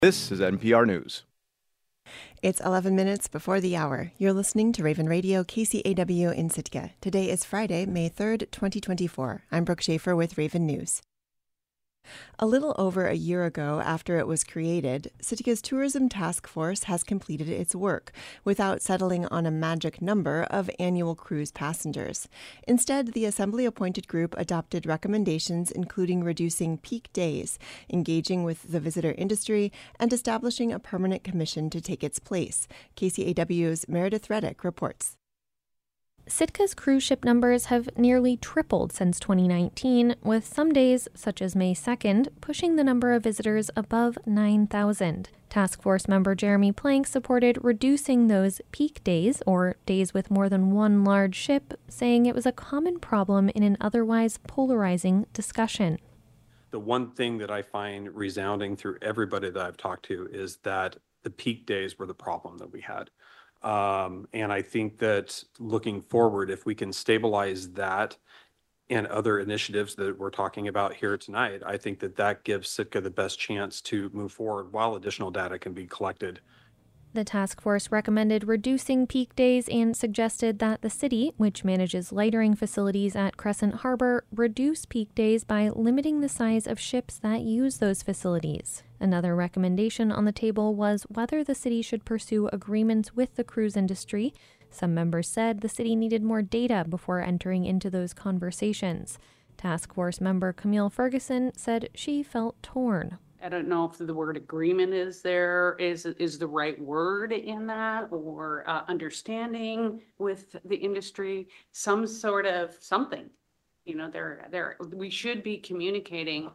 This is NPR News. It's 11 minutes before the hour. You're listening to Raven Radio, KCAW in Sitka. Today is Friday, May 3rd, 2024. I'm Brooke Schaefer with Raven News. A little over a year ago, after it was created, Sitka's Tourism Task Force has completed its work without settling on a magic number of annual cruise passengers. Instead, the Assembly-appointed group adopted recommendations including reducing peak days, engaging with the visitor industry, and establishing a permanent commission to take its place. KCAW's Meredith Reddick reports. Sitka's cruise ship numbers have nearly tripled since 2019, with some days, such as May 2nd, pushing the number of visitors above 9,000. Task Force member Jeremy Plank supported reducing those peak days, or days with more than one large ship, saying it was a common problem in an otherwise polarizing discussion. The one thing that I find resounding through everybody that I've talked to is that the peak days were the problem that we had. And I think that looking forward, if we can stabilize that and other initiatives that we're talking about here tonight, I think that that gives Sitka the best chance to move forward while additional data can be collected. The task force recommended reducing peak days and suggested that the city, which manages lightering facilities at Crescent Harbor, reduce peak days by limiting the size of ships that use those facilities. Another recommendation on the table was whether the city should pursue agreements with the cruise industry. Some members said the city needed more data before entering into those conversations. Task force member Camille Ferguson said she felt torn. I don't know if the word agreement is the right word in that, or understanding with the industry, some sort of something. You know, we should be communicating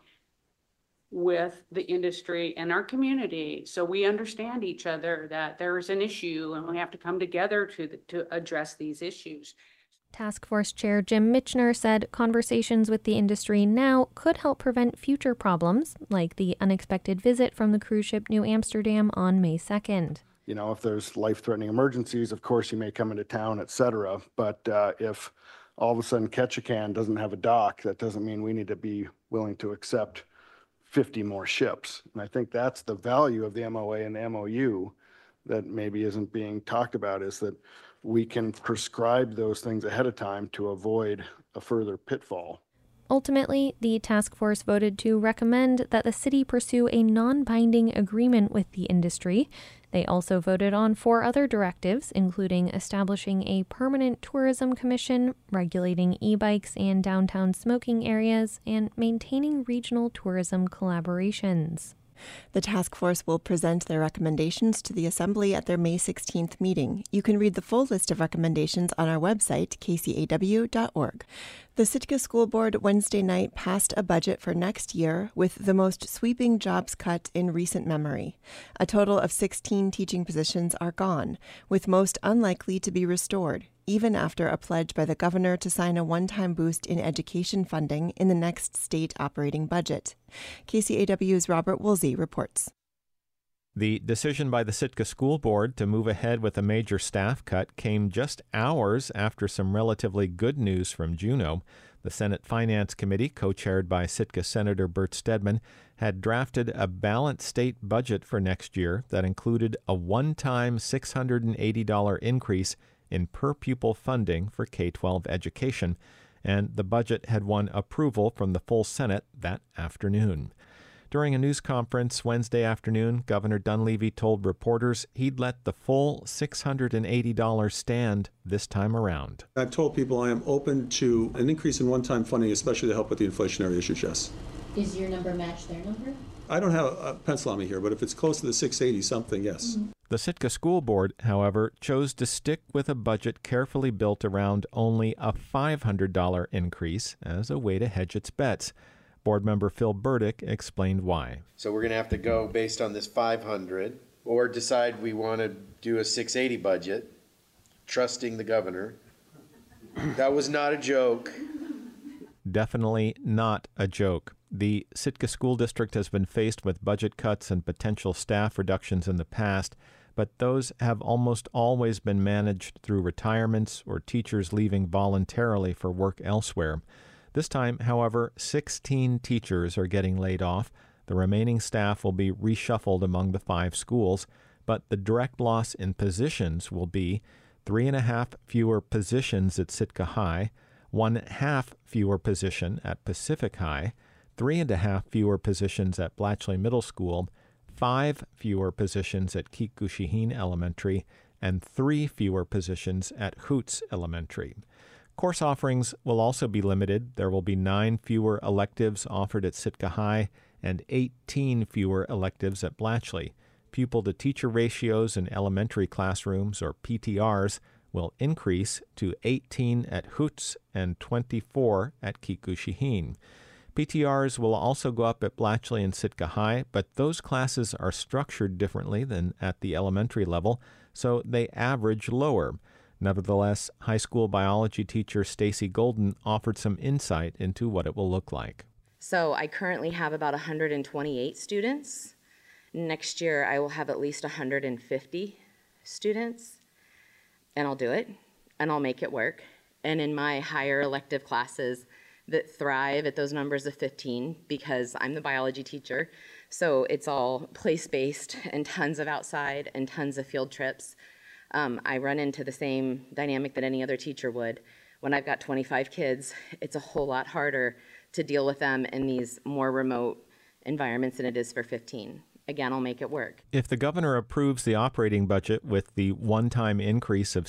with the industry and our community so we understand each other, that there is an issue and we have to come together to address these issues. Task Force Chair Jim Michener said conversations with the industry now could help prevent future problems, like the unexpected visit from the cruise ship New Amsterdam on May 2nd. You know, if there's life-threatening emergencies, of course you may come into town, et cetera. But if all of a sudden Ketchikan doesn't have a dock, that doesn't mean we need to be willing to accept 50 more ships. And I think that's the value of the MOA and the MOU that maybe isn't being talked about, is that we can prescribe those things ahead of time to avoid a further pitfall. Ultimately, the task force voted to recommend that the city pursue a non-binding agreement with the industry. They also voted on 4 other directives, including establishing a permanent tourism commission, regulating e-bikes and downtown smoking areas, and maintaining regional tourism collaborations. The task force will present their recommendations to the Assembly at their May 16th meeting. You can read the full list of recommendations on our website, kcaw.org. The Sitka School Board Wednesday night passed a budget for next year with the most sweeping jobs cut in recent memory. A total of 16 teaching positions are gone, with most unlikely to be restored, even after a pledge by the governor to sign a one-time boost in education funding in the next state operating budget. KCAW's Robert Woolsey reports. The decision by the Sitka School Board to move ahead with a major staff cut came just hours after some relatively good news from Juneau. The Senate Finance Committee, co-chaired by Sitka Senator Bert Stedman, had drafted a balanced state budget for next year that included a one-time $680 increase in per-pupil funding for K-12 education, and the budget had won approval from the full Senate that afternoon. During a news conference Wednesday afternoon, Governor Dunleavy told reporters he'd let the full $680 stand this time around. I've told people I am open to an increase in one-time funding, especially to help with the inflationary issues, yes. Does your number match their number? I don't have a pencil on me here, but if it's close to the 680 something, yes. Mm-hmm. The Sitka School Board, however, chose to stick with a budget carefully built around only a $500 increase as a way to hedge its bets. Board member Phil Burdick explained why. So we're going to have to go based on this 500 or decide we want to do a 680 budget, trusting the governor. That was not a joke. Definitely not a joke. The Sitka School District has been faced with budget cuts and potential staff reductions in the past, but those have almost always been managed through retirements or teachers leaving voluntarily for work elsewhere. This time, however, 16 teachers are getting laid off. The remaining staff will be reshuffled among the 5 schools, but the direct loss in positions will be 3.5 fewer positions at Sitka High, 1/2 fewer position at Pacific High, 3.5 fewer positions at Blatchley Middle School, 5 fewer positions at Keet-Gushiheen Elementary, and 3 fewer positions at Hoots Elementary. Course offerings will also be limited. There will be 9 fewer electives offered at Sitka High and 18 fewer electives at Blatchley. Pupil-to-teacher ratios in elementary classrooms, or PTRs, will increase to 18 at Hoots and 24 at Keet-Gushiheen. PTRs will also go up at Blatchley and Sitka High, but those classes are structured differently than at the elementary level, so they average lower. Nevertheless, high school biology teacher Stacy Golden offered some insight into what it will look like. So I currently have about 128 students. Next year, I will have at least 150 students, and I'll do it, and I'll make it work. And in my higher elective classes that thrive at those numbers of 15, because I'm the biology teacher, so it's all place-based and tons of outside and tons of field trips. I run into the same dynamic that any other teacher would. When I've got 25 kids, it's a whole lot harder to deal with them in these more remote environments than it is for 15. Again, I'll make it work. If the governor approves the operating budget with the one-time increase of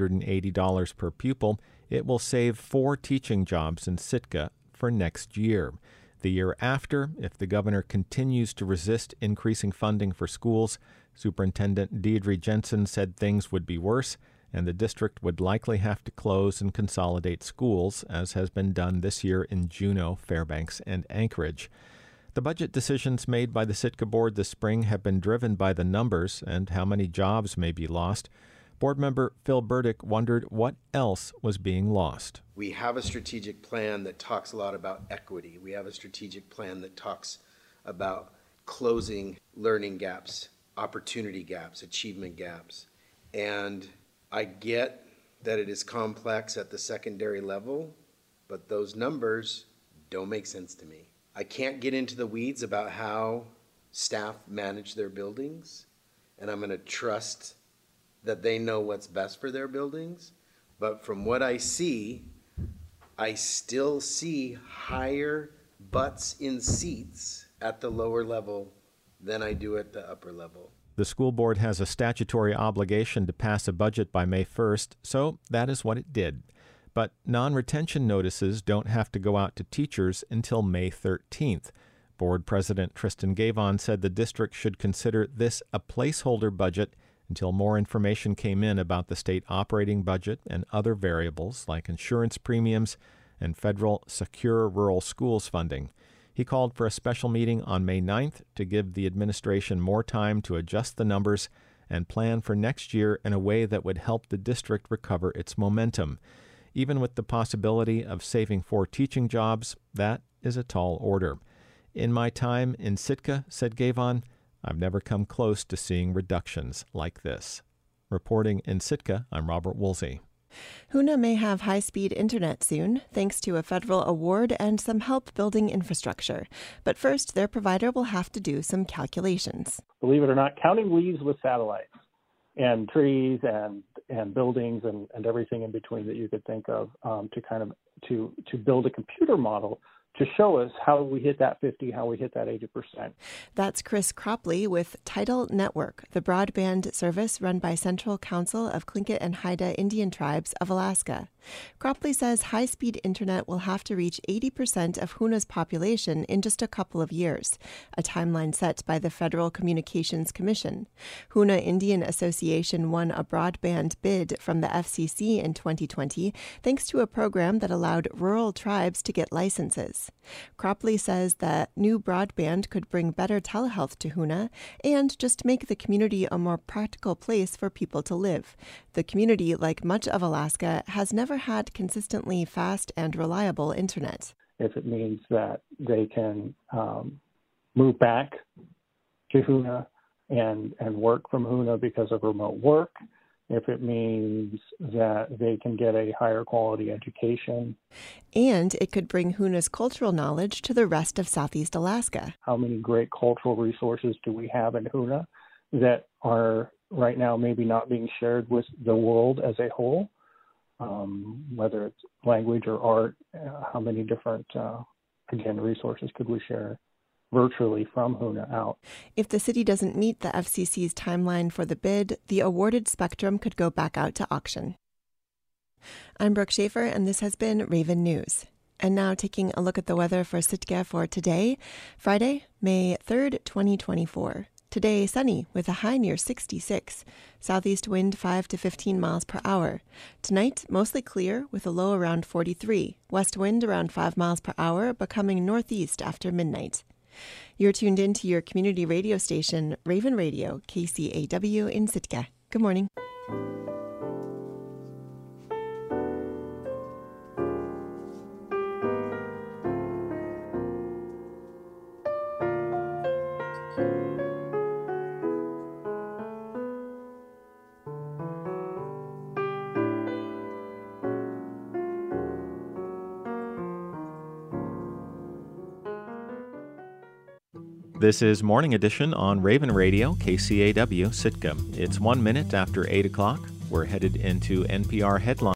$680 per pupil, it will save 4 teaching jobs in Sitka for next year. The year after, if the governor continues to resist increasing funding for schools, Superintendent Deidre Jensen said things would be worse, and the district would likely have to close and consolidate schools, as has been done this year in Juneau, Fairbanks, and Anchorage. The budget decisions made by the Sitka Board this spring have been driven by the numbers and how many jobs may be lost. Board member Phil Burdick wondered what else was being lost. We have a strategic plan that talks a lot about equity. We have a strategic plan that talks about closing learning gaps, opportunity gaps, achievement gaps. And I get that it is complex at the secondary level, but those numbers don't make sense to me. I can't get into the weeds about how staff manage their buildings, and I'm going to trust that they know what's best for their buildings. But from what I see, I still see higher butts in seats at the lower level than I do at the upper level. The school board has a statutory obligation to pass a budget by May 1st, so that is what it did. But non-retention notices don't have to go out to teachers until May 13th. Board President Tristan Gavon said the district should consider this a placeholder budget until more information came in about the state operating budget and other variables like insurance premiums and federal Secure Rural Schools funding. He called for a special meeting on May 9th to give the administration more time to adjust the numbers and plan for next year in a way that would help the district recover its momentum. Even with the possibility of saving 4 teaching jobs, that is a tall order. In my time in Sitka, said Gavon, I've never come close to seeing reductions like this. Reporting in Sitka, I'm Robert Woolsey. Hoonah may have high-speed internet soon, thanks to a federal award and some help building infrastructure. But first, their provider will have to do some calculations. Believe it or not, counting leaves with satellites and trees and buildings and everything in between that you could think of to build a computer model to show us how we hit that 50, how we hit that 80%. That's Chris Cropley with Tidal Network, the broadband service run by Central Council of Tlingit and Haida Indian Tribes of Alaska. Cropley says high-speed internet will have to reach 80% of Hoonah's population in just a couple of years, a timeline set by the Federal Communications Commission. Hoonah Indian Association won a broadband bid from the FCC in 2020 thanks to a program that allowed rural tribes to get licenses. Cropley says that new broadband could bring better telehealth to Hoonah and just make the community a more practical place for people to live. The community, like much of Alaska, has never had consistently fast and reliable internet. If it means that they can move back to Hoonah and work from Hoonah because of remote work, if it means that they can get a higher quality education. And it could bring Hoona's cultural knowledge to the rest of Southeast Alaska. How many great cultural resources do we have in Hoona that are right now maybe not being shared with the world as a whole? Whether it's language or art, how many different, resources could we share virtually from Hoona out? If the city doesn't meet the FCC's timeline for the bid, the awarded spectrum could go back out to auction. I'm Brooke Schaefer, and this has been Raven News. And now taking a look at the weather for Sitka for today, Friday, May 3rd, 2024. Today, sunny with a high near 66. Southeast wind 5 to 15 miles per hour. Tonight, mostly clear with a low around 43. West wind around 5 miles per hour, becoming northeast after midnight. You're tuned in to your community radio station, Raven Radio, KCAW in Sitka. Good morning. This is Morning Edition on Raven Radio, KCAW, Sitka. It's 1 minute after 8 o'clock. We're headed into NPR Headlines.